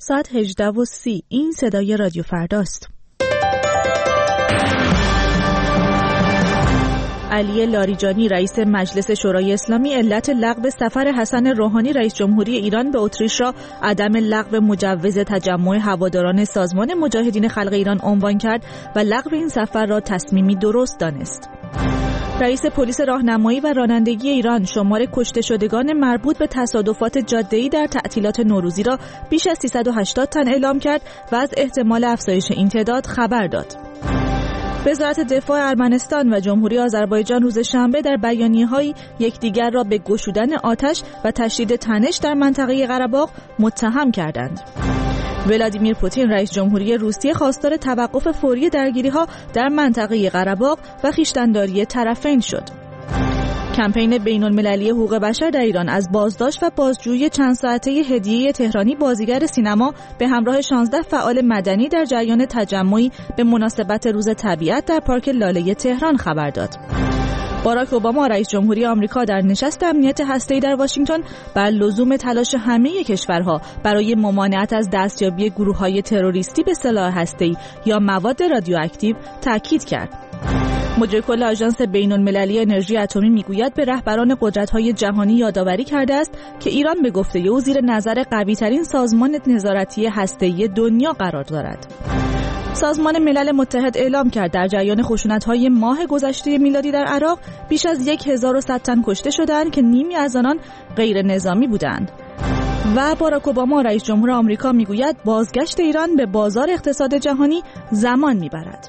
ساعت 18:30. این صدای رادیو فرداست. علی لاریجانی رئیس مجلس شورای اسلامی علت لغو سفر حسن روحانی رئیس جمهوری ایران به اتریش را عدم لغو مجوز تجمع هواداران سازمان مجاهدین خلق ایران عنوان کرد و لغو این سفر را تصمیمی درست دانست. رئیس پلیس راهنمایی و رانندگی ایران شمار کشته شدگان مربوط به تصادفات جاده‌ای در تعطیلات نوروزی را بیش از 380 تن اعلام کرد و از احتمال افزایش این تعداد خبر داد. وزارت دفاع ارمنستان و جمهوری آذربایجان روز شنبه در بیانیه‌هایی یکدیگر را به گشودن آتش و تشدید تنش در منطقه قره‌باغ متهم کردند. ولادیمیر پوتین رئیس جمهوری روسیه خواستار توقف فوری درگیری‌ها در منطقه قره‌باغ و خویشتن‌داری طرفین شد. کمپین بین‌المللی حقوق بشر در ایران از بازداشت و بازجویی چند ساعته هدیه تهرانی بازیگر سینما به همراه 16 فعال مدنی در جریان تجمعی به مناسبت روز طبیعت در پارک لاله تهران خبر داد. باراک اوباما رئیس جمهوری آمریکا در نشست امنیت هسته‌ای در واشنگتن بر لزوم تلاش همه کشورها برای ممانعت از دستیابی گروه‌های تروریستی به سلاح هسته‌ای یا مواد رادیواکتیو تاکید کرد. مدیر کل آژانس بین‌المللی انرژی اتمی میگوید به رهبران قدرت‌های جهانی یادآوری کرده است که ایران به گفته او زیر نظر قوی‌ترین سازمان نظارتی هسته‌ای دنیا قرار دارد. سازمان ملل متحد اعلام کرد در جریان خشونت‌های ماه گذشته میلادی در عراق بیش از 1100 تن کشته شدند که نیمی از آنان غیر نظامی بودند. و باراک اوباما رئیس جمهور آمریکا میگوید بازگشت ایران به بازار اقتصاد جهانی زمان میبرد.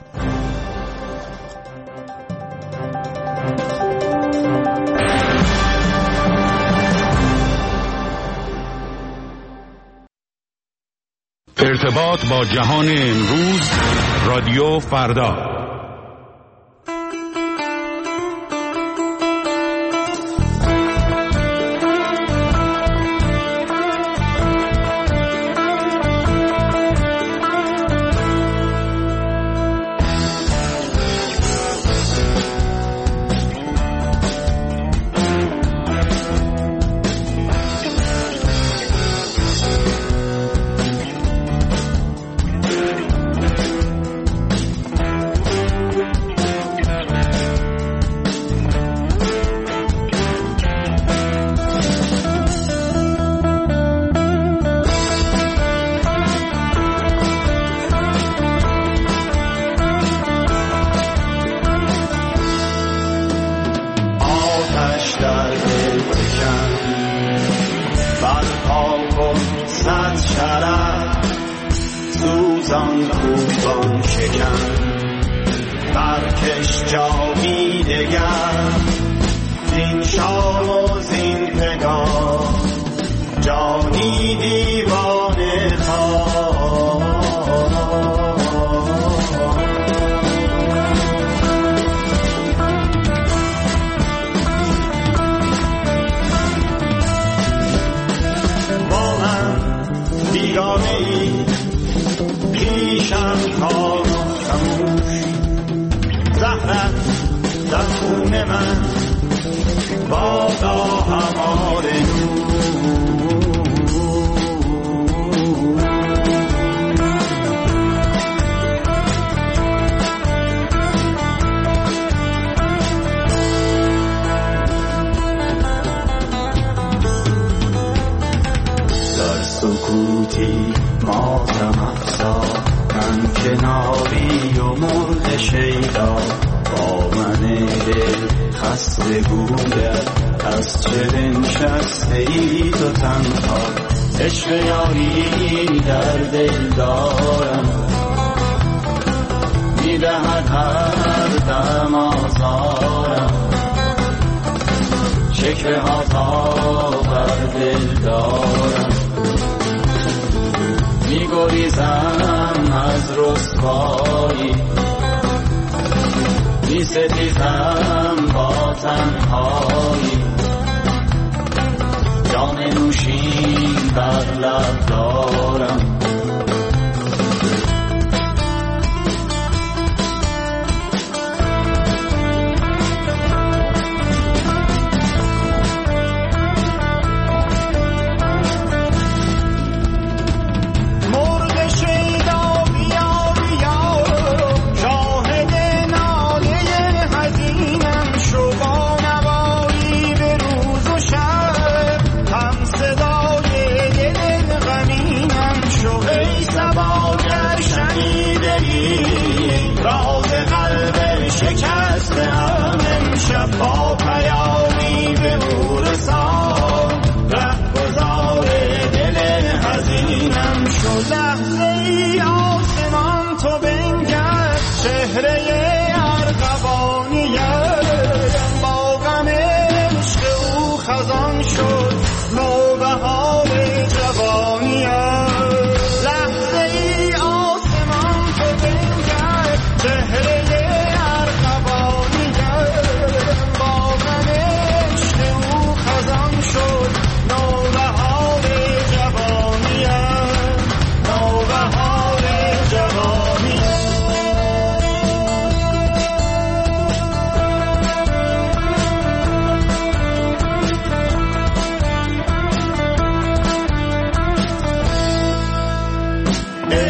ارتباط با جهان امروز، رادیو فردا.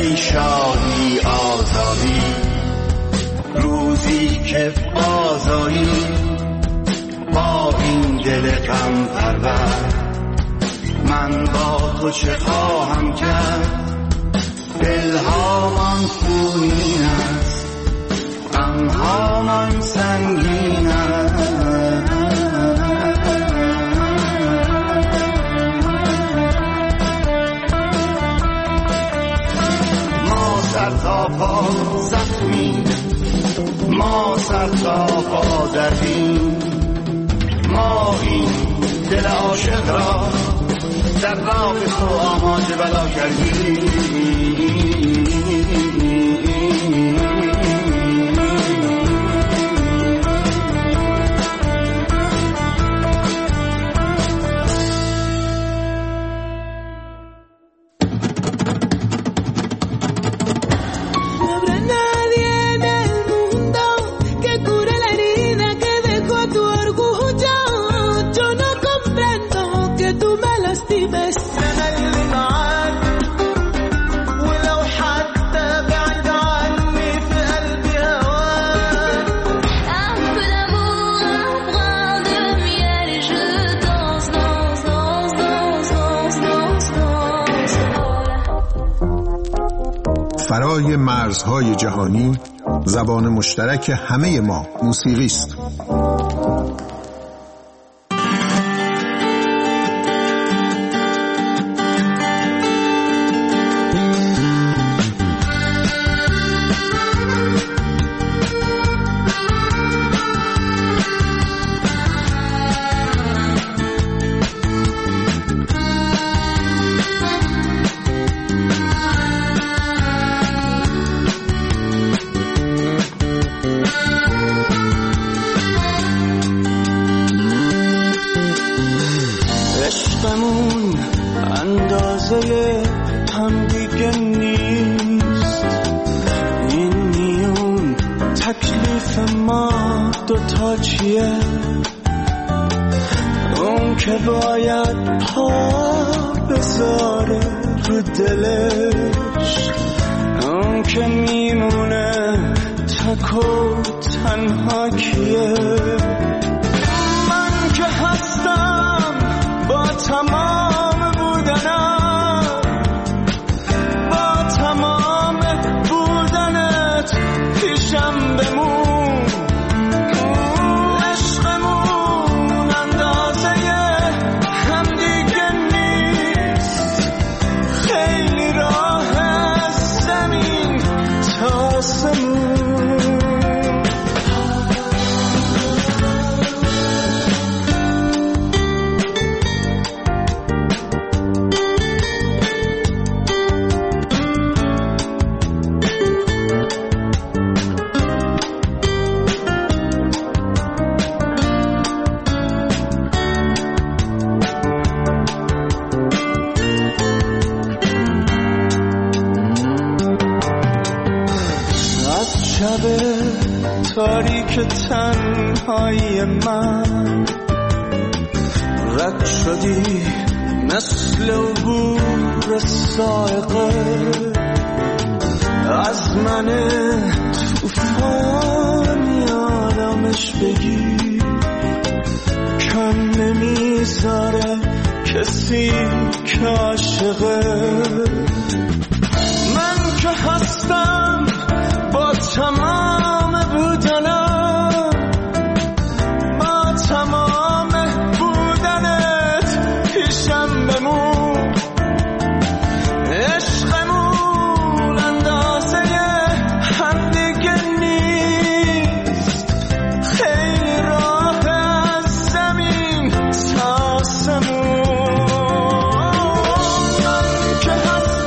ای شادی آزادی، روزی که بازایی با این دل غم پرور. من با تو چه خواهم کرد، دلهامان خونین است، غمهامان سنگین است. ما سر تا پا زخمی، ما سر تا پا دردیم، ما این دل عاشق را در راه تو آماده بلا کردیم. فرای مرزهای جهانی، زبان مشترک همه ما موسیقی است. اون که باید پا بذاره رو دلش، اون که میمونه تک و تنها کیه؟ من که هستم با تمام بودنم، با تمام بودنت پیشم بمون. تاریک تنهایی من رد شدی مثل عبور سائقه از من توفان آرامش بگی، کم نمیذاره کسی که عاشقه. من که هستم با تمام بودنم، با تمام بودنت پیشم بمون. عشقمون اندازه هم دیگه نیست، خیلی راه از زمین تا آسمون. من که هستم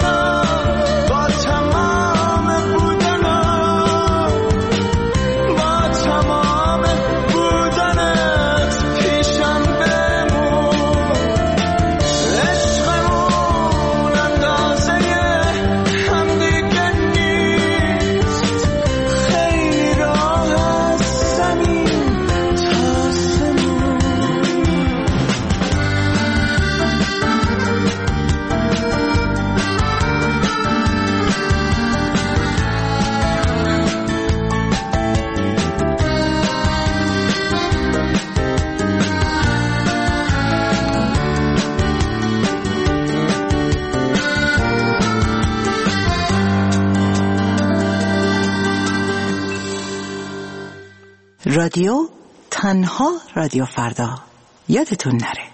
رادیو، تنها رادیو فردا. یادتون نره.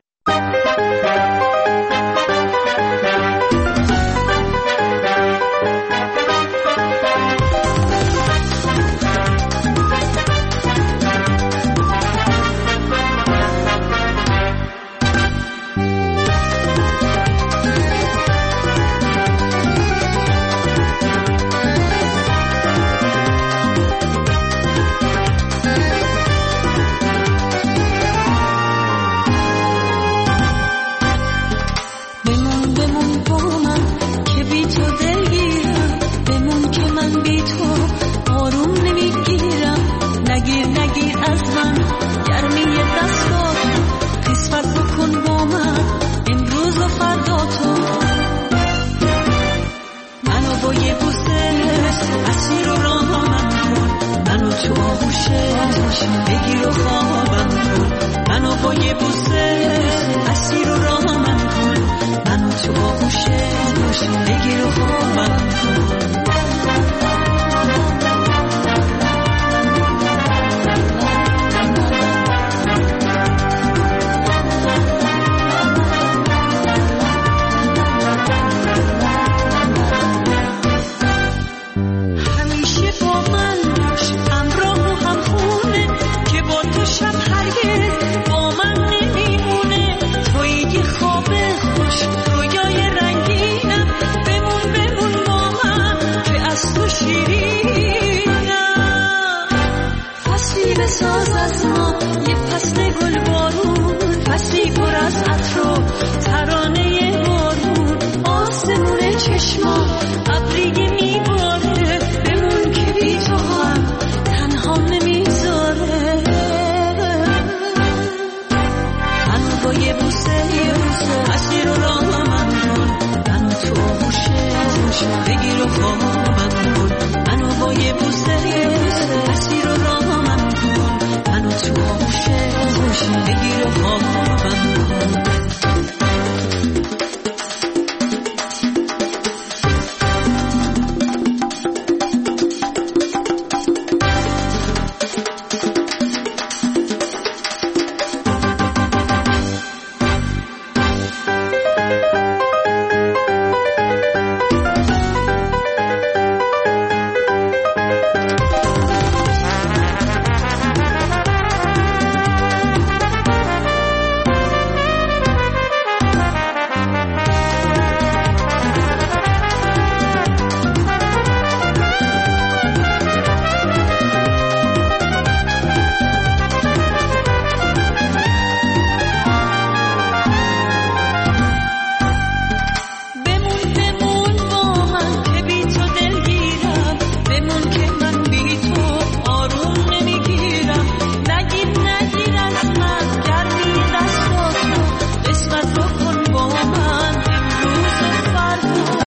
بگیر و خوابم کن، منو با یه بوسه اسیر و راهم کن، منو تو آغوشت بگیر و خوابم کن. ترانه بارون، آسمون چشما